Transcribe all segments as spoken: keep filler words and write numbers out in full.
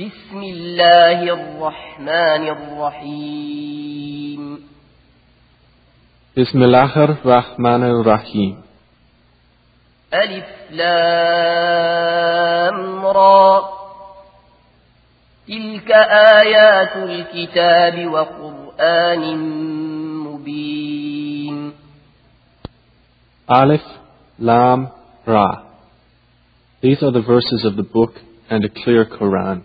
بسم الله الرحمن الرحيم بسم الله الرحمن الرحيم ألف لام را تلك آيات الكتاب وقرآن مبين Alif, Lam, Ra. These are the verses of the book and a clear Quran.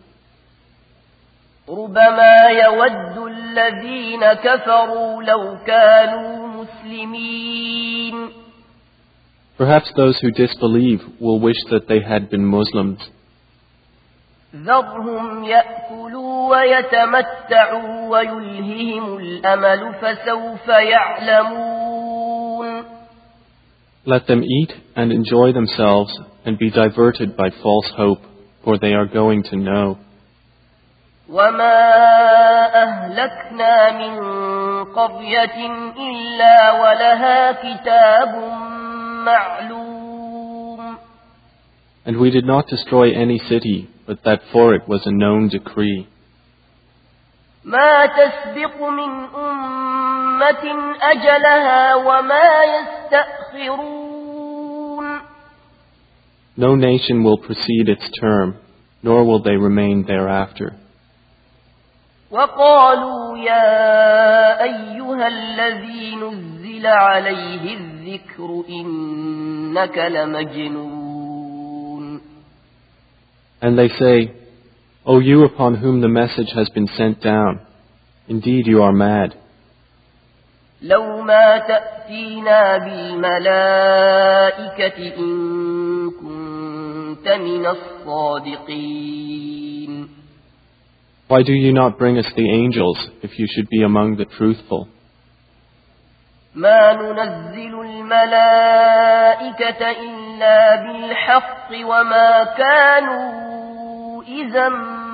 ربما يود الذين كفروا لو كانوا مسلمين Perhaps those who disbelieve will wish that they had been Muslims. ذرهم يأكلوا ويتمتعوا ويلههم الأمل فسوف يعلمون Let them eat and enjoy themselves and be diverted by false hope, for they are going to know. وما أهلكنا من قرية إلا ولها كتاب معلوم And we did not destroy any city, but that for it was a known decree. ما تسبق من أمة أجلها وما يستأخرون No nation will precede its term, nor will they remain thereafter. وقالوا يا أيها الذي نزل عليه الذكر إنك لمجنون And they say, O you upon whom the message has been sent down, indeed you are mad. لو ما تأتينا بالملائكة إن كنت من الصادقين Why do you not bring us the angels if you should be among the truthful? ما ننزل الملائكة إلا بالحق وما كانوا إذا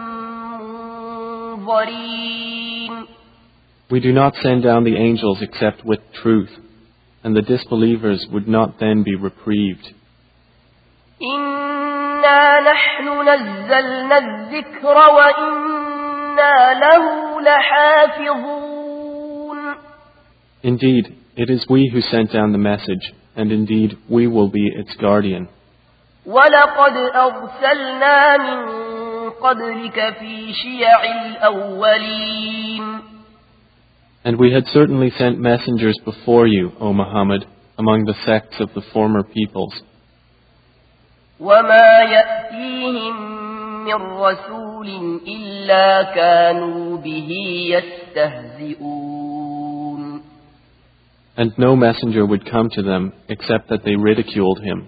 منظرين We do not send down the angels except with truth, and the disbelievers would not then be reprieved. إنا نحن نزلنا الذكر وإنا له لحافظون Indeed, it is we who sent down the message, and indeed we will be its guardian. ولقد أرسلنا من قبلك في شيع الأولين And we had certainly sent messengers before you, O Muhammad, among the sects of the former peoples. وما يأتيهم من رسول إلا كانوا به يستهزئون And no messenger would come to them except that they ridiculed him.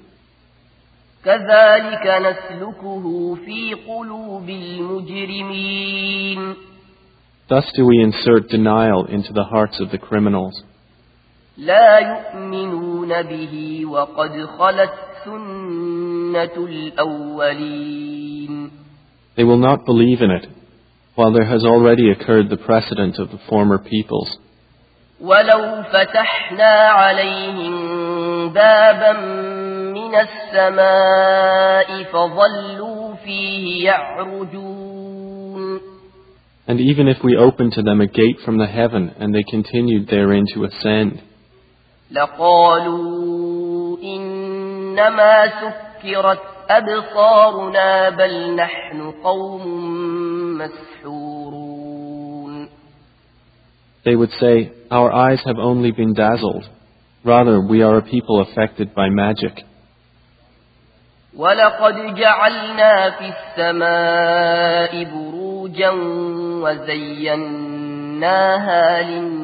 كذلك نسلكه في قلوب المجرمين Thus do we insert denial into the hearts of the criminals. لا يؤمنون به وقد خلت سنة الأولين They will not believe in it, while there has already occurred the precedent of the former peoples. ولو فتحنا عليهم بابا من السماء فظلوا فيه يعرجون And even if we opened to them a gate from the heaven and they continued therein to ascend, لقالوا إنما سكرت أبصارنا بل نحن قوم مسحورون they would say, Our eyes have only been dazzled. Rather, we are a people affected by magic. ولقد جعلنا في السماء بروجا وزيناها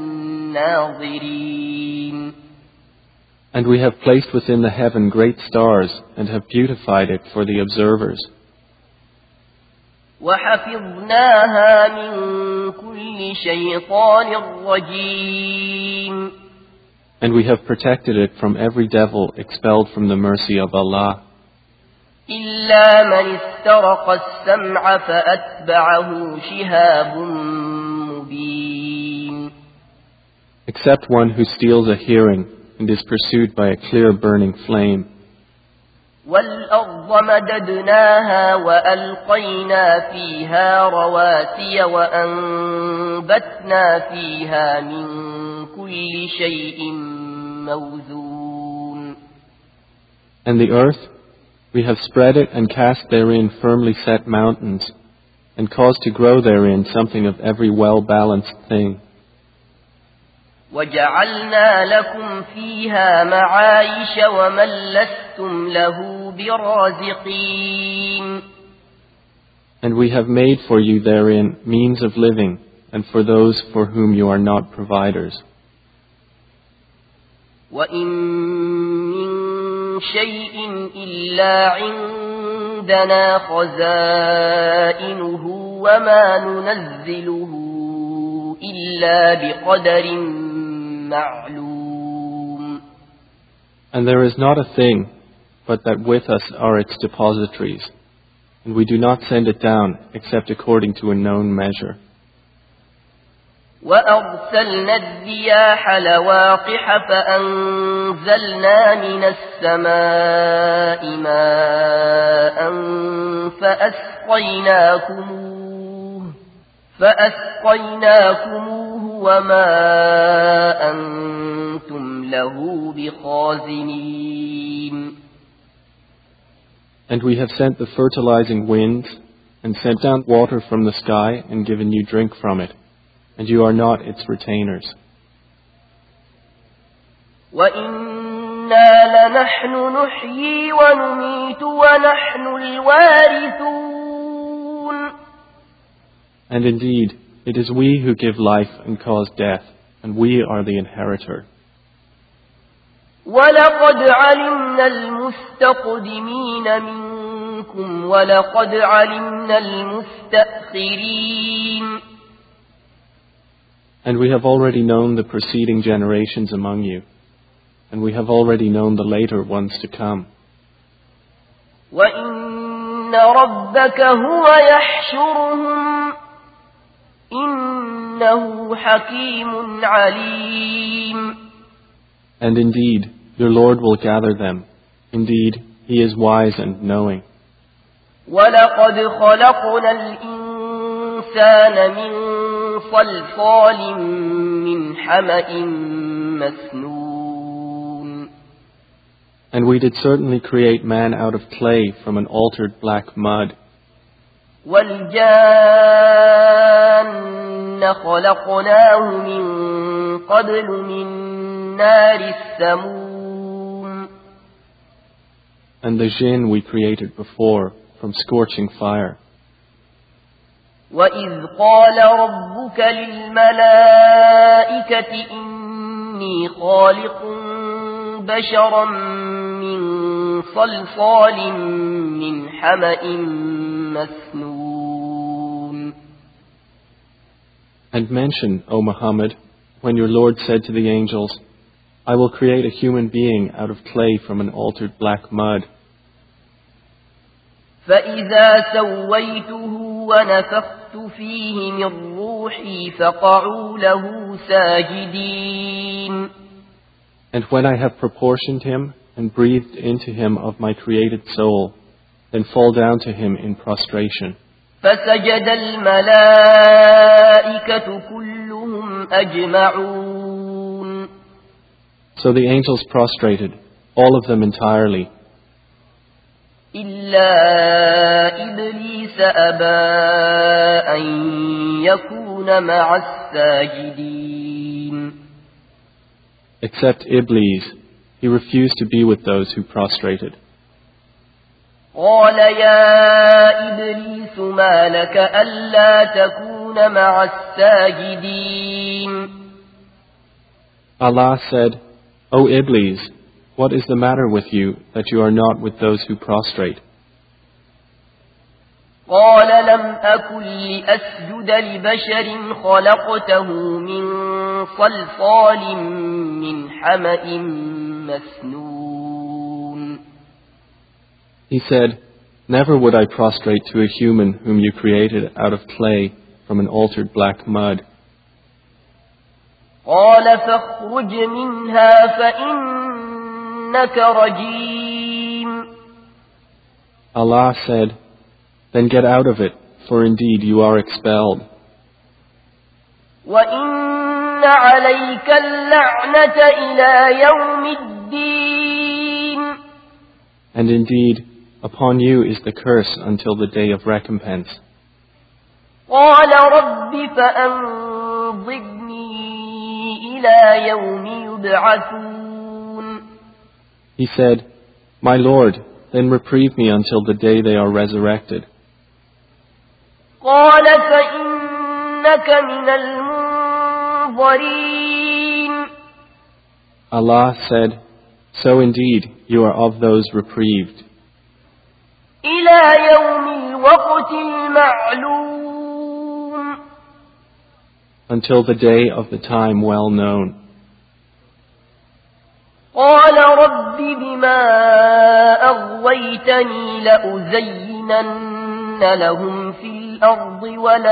للناظرين And we have placed within the heaven great stars and have beautified it for the observers. وحفظناها من كل شيطان رجيم And we have protected it from every devil expelled from the mercy of Allah. إلا من استرق السمع فأتبعه شهاب مبين Except one who steals a hearing and is pursued by a clear burning flame. والأرض مددناها وألقينا فيها رواسي وأنبتنا فيها من كل شيء موزون. And the earth, we have spread it and cast therein firmly set mountains, and caused to grow therein something of every well-balanced thing. وَجَعَلْنَا لَكُمْ فِيهَا مَعَايِشَ وَمَن لَّسْتُمْ لَهُ بِرَازِقِينَ. And we have made for you therein means of living, and for those for whom you are not providers. وَإِن مِّن شَيْءٍ إِلَّا عِندَنَا خَزَائِنُهُ وَمَا نُنَزِّلُهُ إِلَّا بِقَدَرٍ معلوم. And there is not a thing but that with us are its depositories, and we do not send it down except according to a known measure. وَأَرْسَلْنَا الرِّيَاحَ لَوَاقِحَ فَأَنزَلْنَا مِنَ السَّمَاءِ مَاءً فَأَسْقَيْنَاكُمُوهُ فَأَسْقَيْنَاكُمُوهُ وَمَا أَنْتُمْ لَهُ بِخَازِنِينَ. And we have sent the fertilizing winds, and sent down water from the sky, and given you drink from it, and you are not its retainers. وَإِنَّا لَنَحْنُ نُحْيِي وَنُمِيتُ وَنَحْنُ الْوَارِثُونَ. And indeed, it is we who give life and cause death, and we are the inheritor. وَلَقَدْ عَلِمْنَا الْمُسْتَقْدِمِينَ مِنكُمْ وَلَقَدْ عَلِمْنَا الْمُسْتَأْخِرِينَ. And we have already known the preceding generations among you, and we have already known the later ones to come. وَإِنَّ رَبَّكَ هُوَ يَحْشُرُهُمْ إِنَّهُ حَكِيمٌ عَلِيمٌ. And indeed, your Lord will gather them. Indeed, He is wise and knowing. وَلَقَدْ خَلَقْنَا الْإِنسَانَ مِنْ صَلْصَالٍ مِّنْ حَمَإٍ مَسْنُونٍ. And we did certainly create man out of clay from an altered black mud. وَالْجَانَّ خَلَقْنَاهُ مِنْ قَبْلُ مِنْ نَارِ السَّمُومِ. And the jinn we created before from scorching fire. وَإِذْ قَالَ رَبُّكَ لِلْمَلَائِكَةِ إِنِّي خَالِقٌ بَشَرًا مِّن صَلْصَالٍ مِّنْ حَمَإٍ مسنون. And mention, O Muhammad, when your Lord said to the angels, I will create a human being out of clay from an altered black mud. فَإِذَا سَوَّيْتُهُ وَنَفَخْتُ فِيهِ مِنْ رُوحِي فَقَعُوا لَهُ سَاجِدِينَ. And when I have proportioned him and breathed into him of my created soul, then fall down to him in prostration. فَسَجَدَ الْمَلَائِكَةُ كُلُّهُمْ أَجْمَعُونَ. So the angels prostrated, all of them entirely, إِلَّا إِبْلِيسَ أَبَى أَن يَكُونَ مَعَ السَّاجِدِينَ. Except Iblis, he refused to be with those who prostrated. قال يا إبليس ما لك ألا تكون مع الساجدين. Allah said, O Iblis, what is the matter with you that you are not with those who prostrate? قال لم أكن لأسجد لبشر خلقته من صلصال من حمأ مسنون. He said, never would I prostrate to a human whom you created out of clay from an altered black mud. قال فاخرج منها فإنك رجيم. Allah said, "Then get out of it, for indeed you are expelled. وَإِنَّ عَلَيْكَ اللَّعْنَةَ إِلَى يَوْمِ الدِّينِ And indeed, upon you is the curse until the day of recompense." قَالَ رَبِّ فَأَنظِرْنِي إِلَى يَوْمِ يُبْعَثُونَ He said, "My Lord, then reprieve me until the day they are resurrected." قَالَ فَإِنَّكَ مِنَ الْمُنظَرِينَ Allah said, "So indeed you are of those reprieved, إِلَى يَوْمِ الْوَقْتِ الْمَعْلُومِ until the day of the time well known." قال رب بما أغويتني لأزينن لهم في الأرض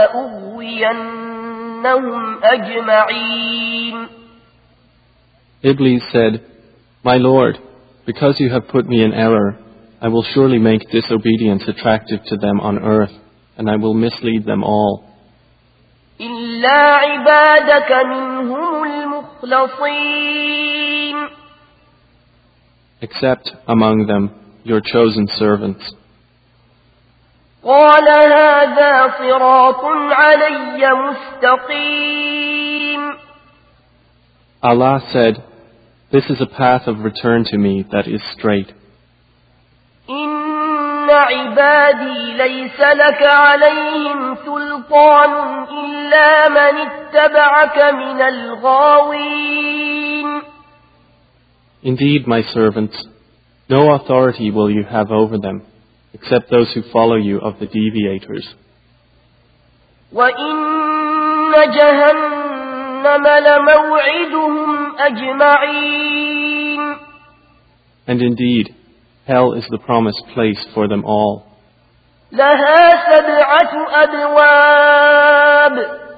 ولأغوينهم أجمعين. Iblis said, "My Lord, because you have put me in error, I will surely make disobedience attractive to them on earth, and I will mislead them all. إلا عبادك منهم المخلصين. Except among them your chosen servants." قال هذا صراط علي مستقيم. Allah said, "This is a path of return to me that is straight. إن عبادي ليس لك عليهم سلطان إلا من اتبعك من الغاوين. Indeed, my servants, no authority will you have over them, except those who follow you of the deviators. وإن جهنم لموعدهم أجمعين. And indeed, hell is the promised place for them all. لها سبعة أبواب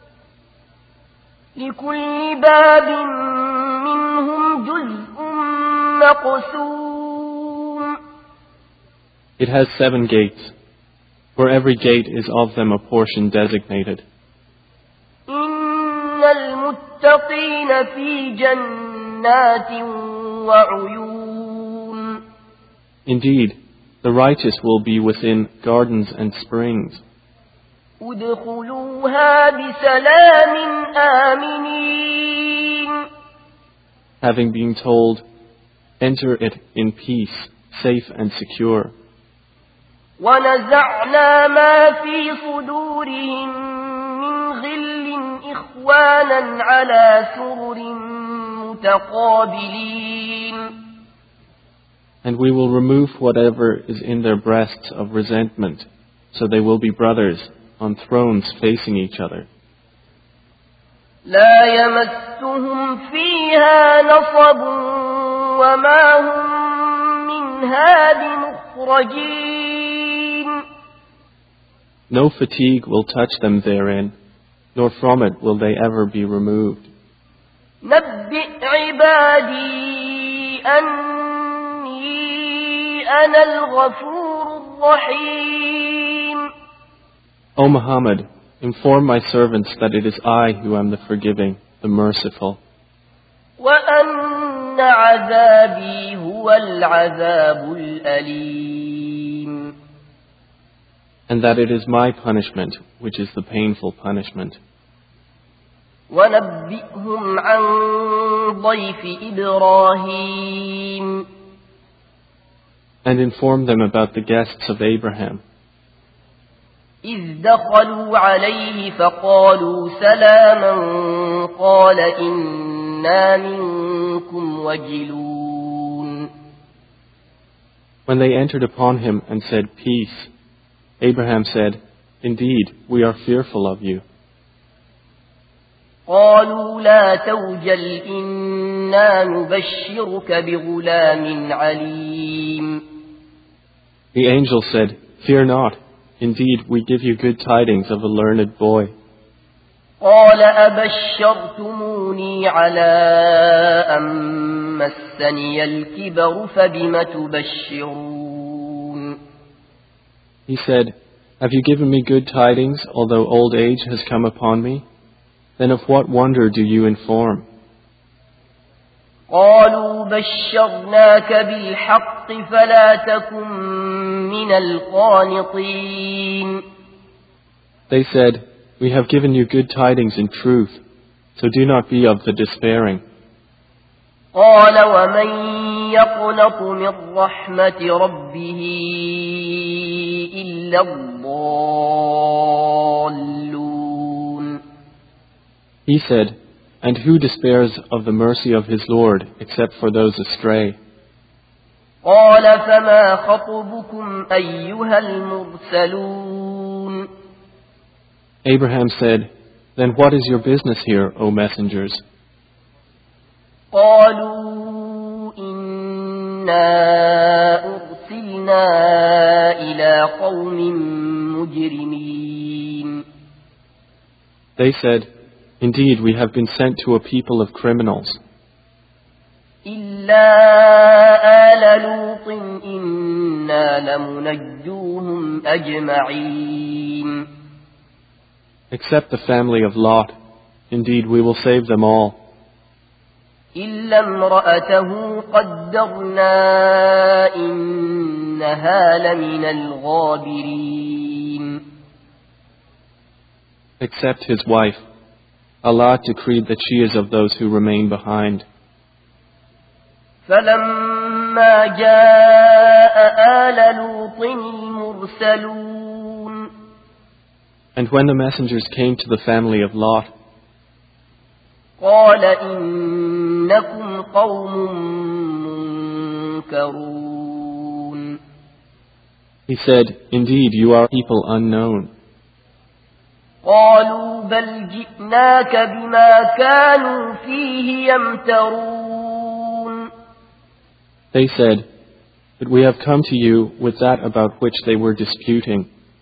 لكل باب منهم جزء مقسوم. It has seven gates. For every gate is of them a portion designated. إن المتقين في جنات وعيون. Indeed, the righteous will be within gardens and springs. ادخلوها بسلام آمنين. Having been told, enter it in peace, safe and secure. ونزعنا ما في صدورهم من غل إخوانا على سرر متقابلين. And we will remove whatever is in their breasts of resentment, so they will be brothers on thrones facing each other. لا يمسهم فيها نصب وما هم منها بمخرجين. No fatigue will touch them therein, nor from it will they ever be removed. نبئ عبادي أني أنا الغفور الرحيم. O Muhammad, inform my servants that it is I who am the forgiving, the merciful. وأن عذابي هو العذاب الأليم. And that it is my punishment, which is the painful punishment. ونبئهم عن ضيف إبراهيم. And inform them about the guests of Abraham. إذ دخلوا عليه فقالوا سلاما قال إنا منكم وجلون. When they entered upon him and said, "Peace," Abraham said, "Indeed, we are fearful of you." قالوا لا توجل إنا نبشرك بغلام عليم. The angel said, "Fear not. Indeed, we give you good tidings of a learned boy." قال أبشرتموني على أن مسني الكبر فبم تبشرون. He said, "Have you given me good tidings, although old age has come upon me? Then of what wonder do you inform?" قالوا بشرناك بالحق فلا تكن من القانطين. They said, "We have given you good tidings in truth, so do not be of the despairing." قال ومن يقنط من رحمة ربه إلا الضالون. He said, "And who despairs of the mercy of his Lord except for those astray?" قال فما خطبكم أيها المرسلون. Abraham said, "Then what is your business here, O messengers?" قالوا إنا أرسلنا إلى قوم مجرمين. They said, "Indeed, we have been sent to a people of criminals. إلا آل لوط إنا لمنجوهم أجمعين. Except the family of Lot. Indeed, we will save them all. إلا امرأته قدرنا إنها لمن الغابرين. Except his wife. Allah decreed that she is of those who remain behind. فلما جاء آل لوط المرسلون. And when the messengers came to the family of Lot, قال إنكم قوم منكرون. he said, "Indeed, you are people unknown." قالوا بل جئناك بما كانوا فيه يمترون. They said, "But we have come to you with that about which they were disputing.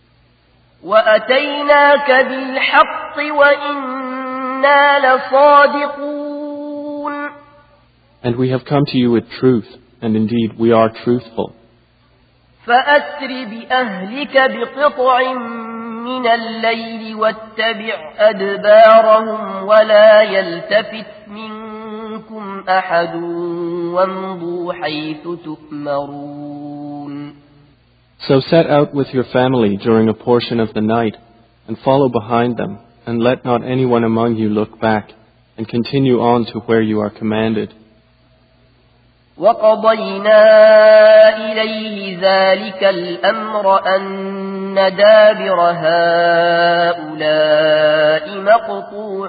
وأتيناك بالحق وإنا لصادقون. And we have come to you with truth, and indeed we are truthful. فأسر بأهلك بقطع من الليل واتبع أدبارهم ولا يلتفت منكم أحد وامضوا حيث تؤمرون. So set out with your family during a portion of the night, and follow behind them, and let not anyone among you look back, and continue on to where you are commanded. وقضينا إليه ذلك الأمر أن دابر هؤلاء مقطوع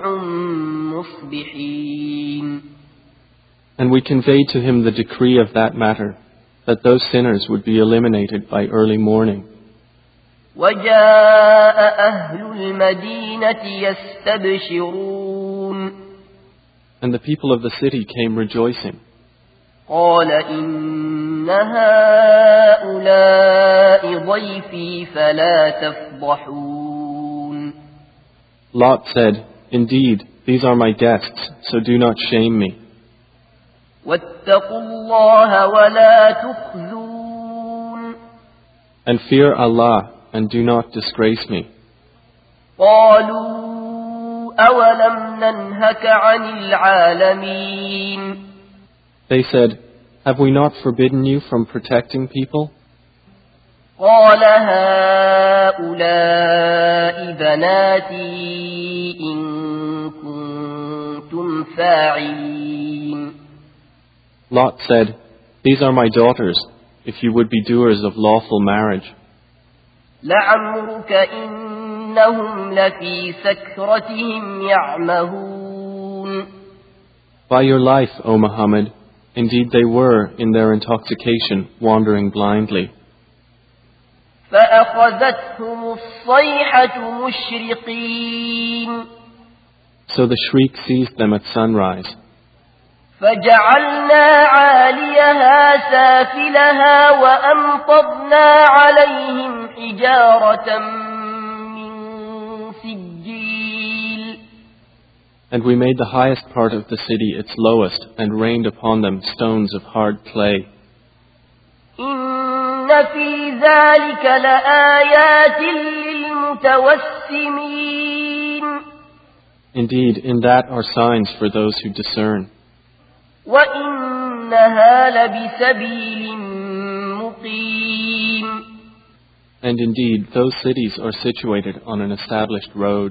مصبحين. And we conveyed to him the decree of that matter, that those sinners would be eliminated by early morning. وجاء أهل المدينة يستبشرون. And the people of the city came rejoicing. قال إن هؤلاء ضيفي فلا تفضحون. Lot said, "Indeed, these are my guests, so do not shame me. واتقوا الله ولا تخزون. And fear Allah, and do not disgrace me." قالوا أولم ننهك عن العالمين. They said, "Have we not forbidden you from protecting people?" قال هؤلاء بناتي إن كنتم فاعلين. Lot said, "These are my daughters, if you would be doers of lawful marriage." لعمرك إنهم لفي سكرتهم يعمهون. By your life, O Muhammad, indeed they were, in their intoxication, wandering blindly. فأخذتهم الصيحة مشرقين. So the shriek seized them at sunrise. فجعلنا عاليها سافلها وأمطرنا عليهم حجارة من سجيل. And we made the highest part of the city its lowest, and rained upon them stones of hard clay. إن في ذلك لآيات للمتوسمين. Indeed, in that are signs for those who discern. وإنها لبسبيل مقيم. And indeed, those cities are situated on an established road.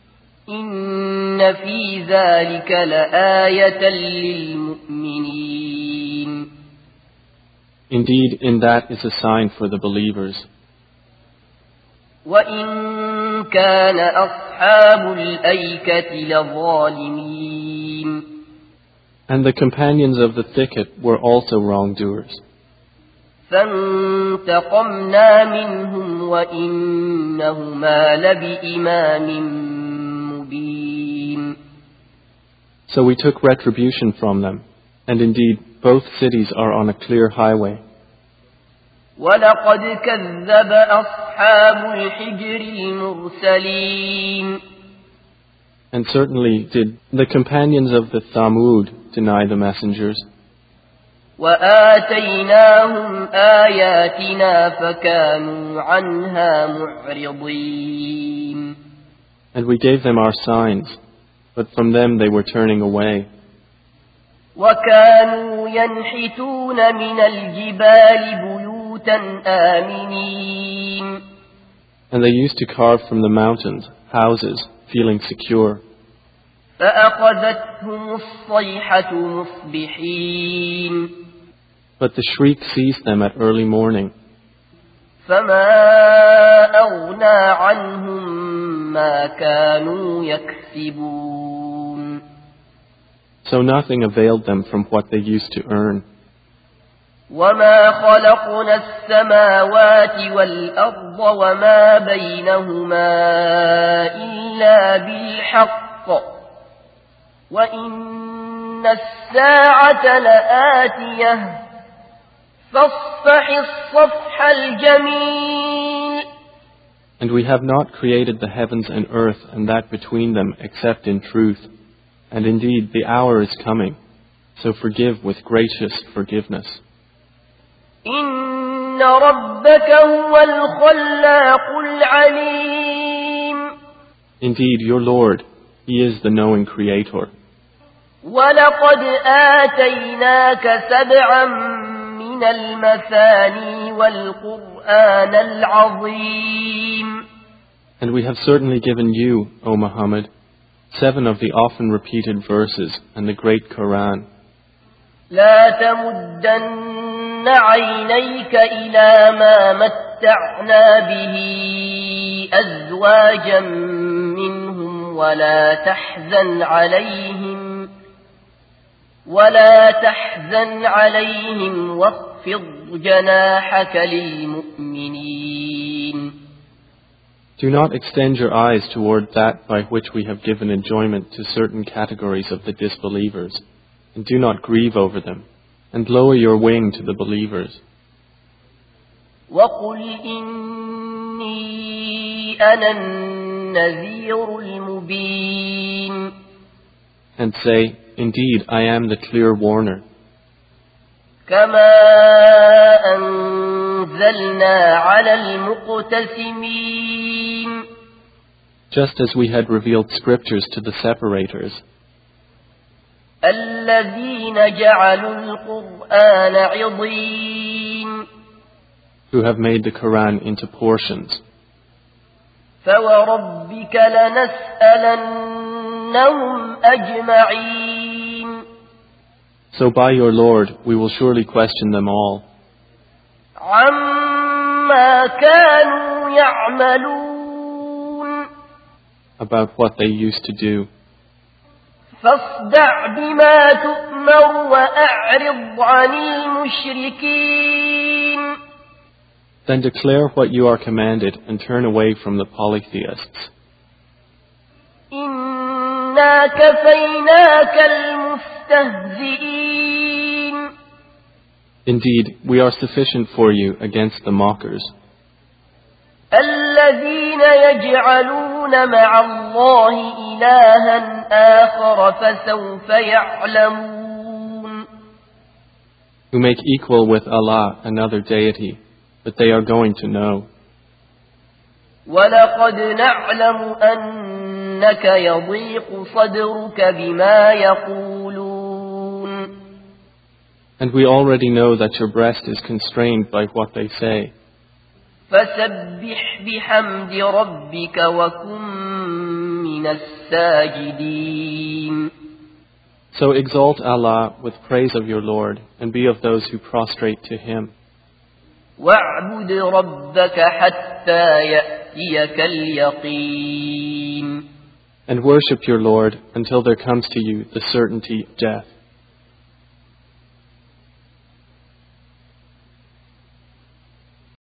إن في ذلك لآية للمؤمنين. Indeed, in that is a sign for the believers. وإن كان أصحاب الأيكة لظالمين. And the companions of the thicket were also wrongdoers. فانتقمنا منهم وإنهما لبإمام مبين. So we took retribution from them, and indeed both cities are on a clear highway. ولقد كذب أصحاب الحجر المرسلين. And certainly did the companions of the Thamud deny the messengers. وآتيناهم آياتنا فكانوا عنها معرضين. And we gave them our signs, but from them they were turning away. وكانوا ينحتون من الجبال بيوتا آمنين. And they used to carve from the mountains houses, feeling secure. فأخذتهم الصيحة مصبحين. But the shriek seized them at early morning. فما أغنى عنهم ما كانوا يكسبون. So nothing availed them from what they used to earn. وما خلقنا السماوات والأرض وما بينهما إلا بالحق وإن الساعة لآتية فاصفح الصفح الجميل. And we have not created the heavens and earth and that between them except in truth. And indeed the hour is coming, so forgive with gracious forgiveness. إن ربك هو الخلاق العليم. Indeed, your Lord, He is the knowing Creator. ولقد آتيناك سبعا من المثاني والقرآن العظيم. And we have certainly given you, O Muhammad, seven of the often repeated verses and the great Quran. لا تمدن عينيك إلى ما متعنا به أزواجا منهم ولا تحزن عليهم ولا تحزن عليهم واخفض جناحك للمؤمنين. Do not extend your eyes toward that by which we have given enjoyment to certain categories of the disbelievers, and do not grieve over them, and lower your wing to the believers. وَقُلْ إِنِّي أَنَا النَّذِيرُ الْمُبِينُ. And say, indeed, I am the clear warner. كَمَا أَنزَلْنَا عَلَى الْمُقْتَسِمِينَ. Just as we had revealed scriptures to the separators, الَّذِينَ جَعَلُوا الْقُرْآنَ عِضِينَ. who have made the Quran into portions. فَوَرَبِّكَ لَنَسْأَلَنَّهُمْ أَجْمَعِينَ. So by your Lord, we will surely question them all. عَمَّا كَانُوا يَعْمَلُونَ. About what they used to do. فاصدع بما تؤمر وأعرض عن المشركين. Then declare what you are commanded and turn away from the polytheists. إنا كفيناك المستهزئين. Indeed, we are sufficient for you against the mockers. الذين يجعلون مع الله إلها آخر فسوف يعلمون. Who make equal with Allah another deity, but they are going to know. وَلَقَدْ نَعْلَمُ أَنَّكَ يَضِيقُ صَدْرُكَ بِمَا يَقُولُونَ. And we already know that your breast is constrained by what they say. فَسَبِّحْ بِحَمْدِ رَبِّكَ وَكُن مِّنَ السَّاجِدِينَ. So exalt Allah with praise of your Lord, and be of those who prostrate to Him. وَاعْبُدْ رَبَّكَ حَتَّى يَأْتِيَكَ الْيَقِينُ. And worship your Lord until there comes to you the certainty of death.